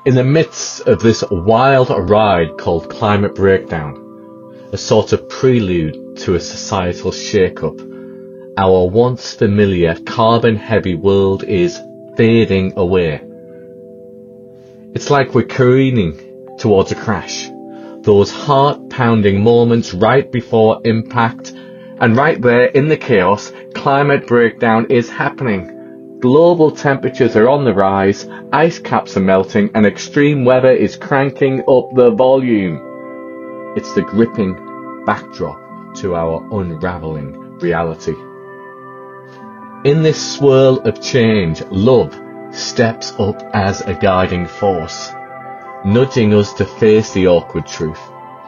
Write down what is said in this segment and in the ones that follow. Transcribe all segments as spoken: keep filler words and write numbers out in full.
In the midst of this wild ride called climate breakdown, a sort of prelude to a societal shake-up, our once familiar carbon-heavy world is fading away. It's like we're careening towards a crash. Those heart-pounding moments right before impact, and right there in the chaos, climate breakdown is happening. Global temperatures are on the rise, ice caps are melting, and extreme weather is cranking up the volume. It's the gripping backdrop to our unraveling reality. In this swirl of change, love steps up as a guiding force, nudging us to face the awkward truth.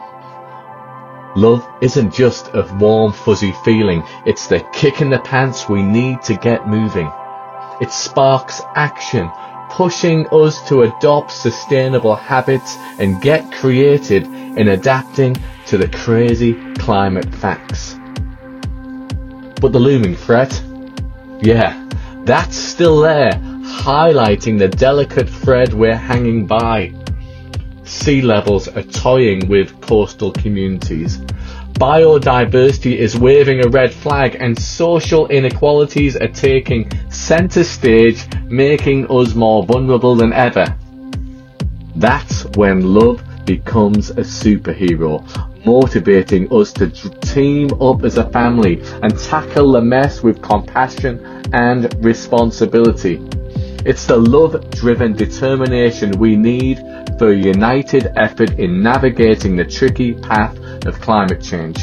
Love isn't just a warm, fuzzy feeling, it's the kick in the pants we need to get moving. It sparks action, pushing us to adopt sustainable habits and get creative in adapting to the crazy climate facts. But the looming threat? Yeah, that's still there, highlighting the delicate thread we're hanging by. Sea levels are toying with coastal communities. Biodiversity is waving a red flag, and social inequalities are taking centre stage, making us more vulnerable than ever. That's when love becomes a superhero, motivating us to team up as a family and tackle the mess with compassion and responsibility. It's the love-driven determination we need for a united effort in navigating the tricky path of climate change.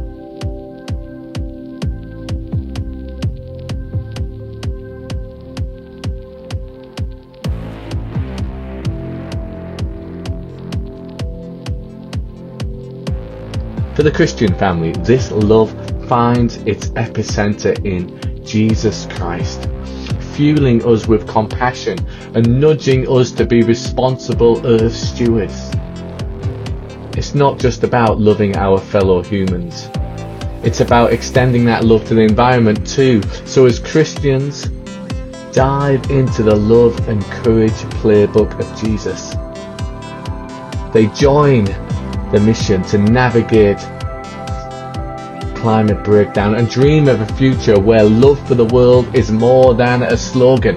For the Christian family, this love finds its epicenter in Jesus Christ, fueling us with compassion and nudging us to be responsible earth stewards. It's not just about loving our fellow humans. It's about extending that love to the environment too. So as Christians, dive into the love and courage playbook of Jesus. They join the mission to navigate climate breakdown and dream of a future where love for the world is more than a slogan.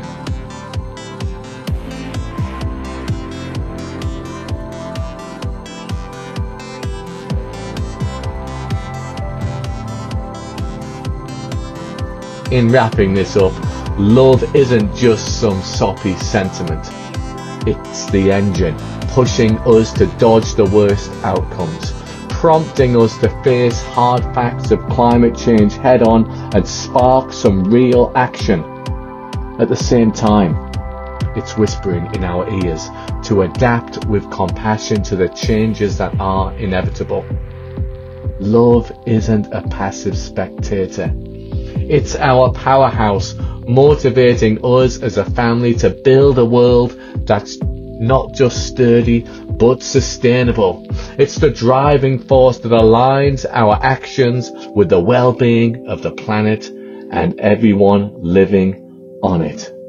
In wrapping this up, love isn't just some soppy sentiment. It's the engine, pushing us to dodge the worst outcomes, prompting us to face hard facts of climate change head on and spark some real action. At the same time, it's whispering in our ears to adapt with compassion to the changes that are inevitable. Love isn't a passive spectator. It's our powerhouse, motivating us as a family to build a world that's not just sturdy, but sustainable. It's the driving force that aligns our actions with the well-being of the planet and everyone living on it.